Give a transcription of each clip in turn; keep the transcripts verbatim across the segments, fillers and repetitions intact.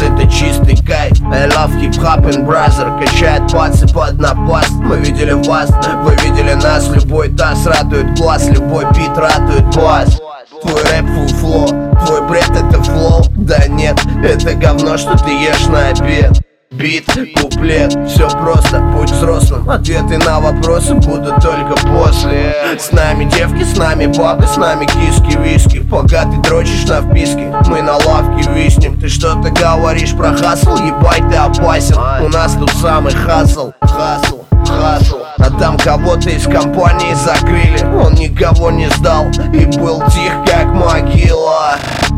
это чистый кайф. I love hip-hop and brother. Качает пацы под напаст. Мы видели вас, вы видели нас. Любой таз радует глаз, любой бит радует бас. Твой рэп фуфло, твой бред это флоу. Да нет, это говно, что ты ешь на обед. Бит, куплет, все просто, будь взрослым. Ответы на вопросы будут только после. С нами девки, с нами бабы, с нами киски, виски. Пока ты дрочишь на вписке, мы на лавке виснем. Ты что-то говоришь про хасл, ебать ты опасен. У нас тут самый хасл, хасл, хасл. А там кого-то из компании закрыли, он никого не сдал и был тих как могила.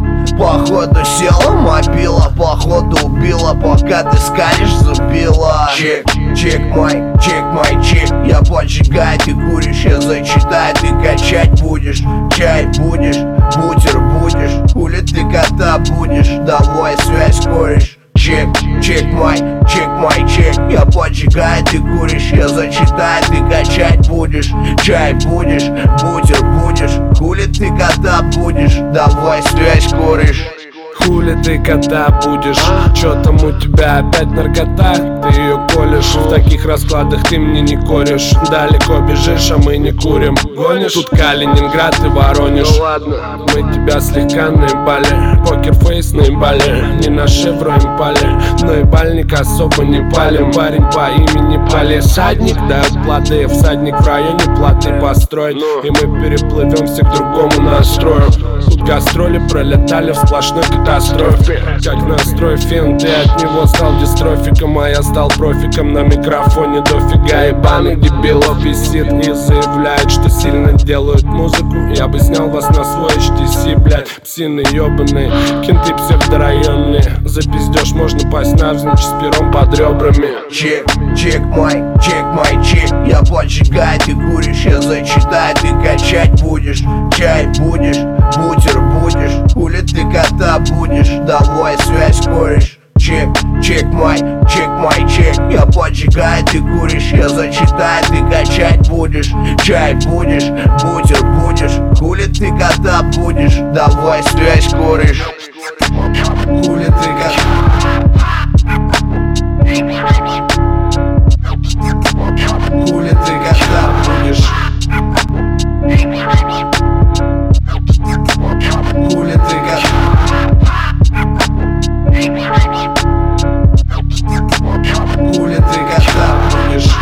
Походу села мобила, походу убила, пока ты скалишь зубила. Чек, чек май, чек май, чек. Я поджигаю, ты куришь, я зачитаю, ты качать будешь. Чай будешь, бутер будешь, хули ты кота будешь. Давай связь кореш. Чек, чек май, чек май, чек. Я поджигаю, ты куришь, я зачитаю, ты качать будешь. Чай будешь, бутер будешь, хули ты кота будешь. Давай связь кореш. Хули ты кота будешь? Чё там у тебя опять наркота? Ты ее колешь, в таких раскладах ты мне не корешь. Далеко бежишь, а мы не курим. Гонишь? Тут Калининград и Воронеж. Ну ладно, мы тебя слегка наебали. Покерфейс наебали, не на шевро импали. Но и бальник особо не палим. Парень по имени Палисадник дает плоды, всадник в районе плоты построить. И мы переплывемся к другому настрою. Тут гастроли пролетали в сплошной катастрофе. Как настрой фен, ты от него стал дистрофиком, а я стал профиком. На микрофоне дофига ебаных дебилов висит и заявляет, что сильно делают музыку. Я бы снял вас на свой эйч ти си, блядь. Псины ебаные, кенты псевдорайонные. За пиздеж можно пасть навзничь с пером под ребрами. Чек, чек май, чек май, чек. Я поджигаю, ты куришь, я зачитаю, ты качать будешь. Чай будешь, бутер будешь, хули ты кота будешь. Давай связь кореш. Чек, чек май, чек май, чек. Я поджигаю, ты куришь, я зачитаю, ты качать будешь. Чай будешь, бутер будешь, хули ты кота будешь. Давай связь кореш. Хули ты кота. Хули ты кота будешь. Хули ты кота. Хули ты кота будешь.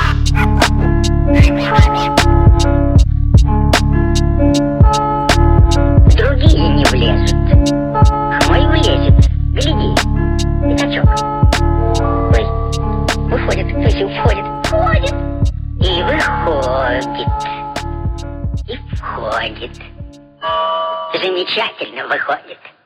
Другие не влезут, а мой влезет. Гляди, пятачок. Ой, выходит, то есть уходит, входит и выходит, и входит. Замечательно выходит.